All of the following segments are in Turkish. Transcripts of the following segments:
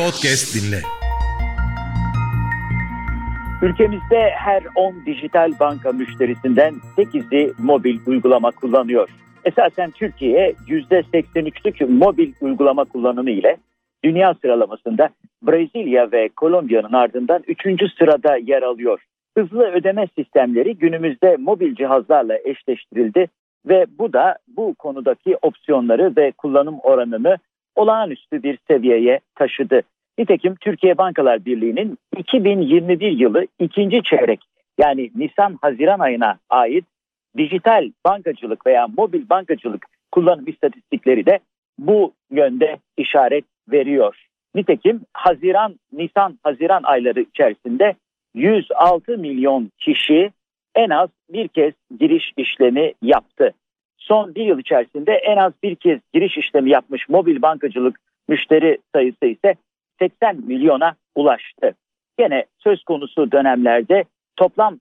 Podcast dinle. Ülkemizde her 10 dijital banka müşterisinden 8'i mobil uygulama kullanıyor. Esasen Türkiye %83'lük mobil uygulama kullanımı ile dünya sıralamasında Brezilya ve Kolombiya'nın ardından 3. sırada yer alıyor. Hızlı ödeme sistemleri günümüzde mobil cihazlarla eşleştirildi ve bu da bu konudaki opsiyonları ve kullanım oranını olağanüstü bir seviyeye taşıdı. Nitekim Türkiye Bankalar Birliği'nin 2021 yılı ikinci çeyrek yani Nisan-Haziran ayına ait dijital bankacılık veya mobil bankacılık kullanım istatistikleri de bu yönde işaret veriyor. Nitekim Nisan-Haziran ayları içerisinde 106 milyon kişi en az bir kez giriş işlemi yaptı. Son bir yıl içerisinde en az bir kez giriş işlemi yapmış mobil bankacılık müşteri sayısı ise 80 milyona ulaştı. Gene söz konusu dönemlerde toplam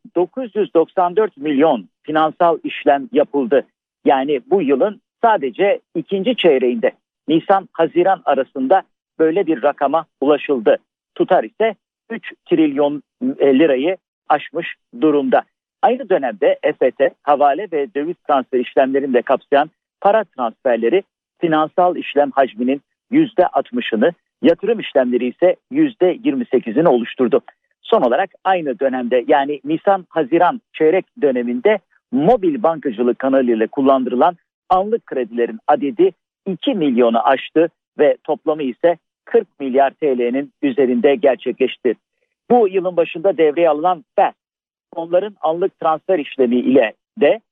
994 milyon finansal işlem yapıldı. Yani bu yılın sadece ikinci çeyreğinde Nisan-Haziran arasında böyle bir rakama ulaşıldı. Tutar ise 3 trilyon lirayı aşmış durumda. Aynı dönemde EFT, havale ve döviz transfer işlemlerini de kapsayan para transferleri finansal işlem hacminin %60'ını, yatırım işlemleri ise %28'ini oluşturdu. Son olarak aynı dönemde yani Nisan-Haziran çeyrek döneminde mobil bankacılık kanalıyla kullandırılan anlık kredilerin adedi 2 milyonu aştı ve toplamı ise 40 milyar TL'nin üzerinde gerçekleşti. Bu yılın başında devreye alınan FES, onların anlık transfer işlemi ile de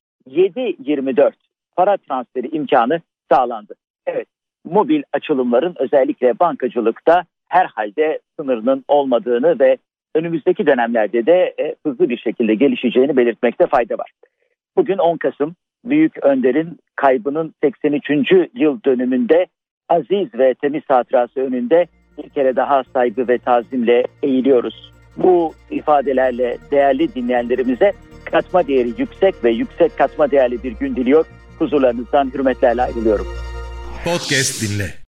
7/24 para transferi imkanı sağlandı. Evet, mobil açılımların özellikle bankacılıkta herhalde sınırının olmadığını ve önümüzdeki dönemlerde de hızlı bir şekilde gelişeceğini belirtmekte fayda var. Bugün 10 Kasım, Büyük Önder'in kaybının 83. yıl dönümünde aziz ve temiz hatırası önünde bir kere daha saygı ve tazimle eğiliyoruz. Bu ifadelerle değerli dinleyenlerimize katma değeri yüksek ve yüksek katma değerli bir gün diliyor. Huzurlarınızdan hürmetlerle ayrılıyorum. Podcast dinle.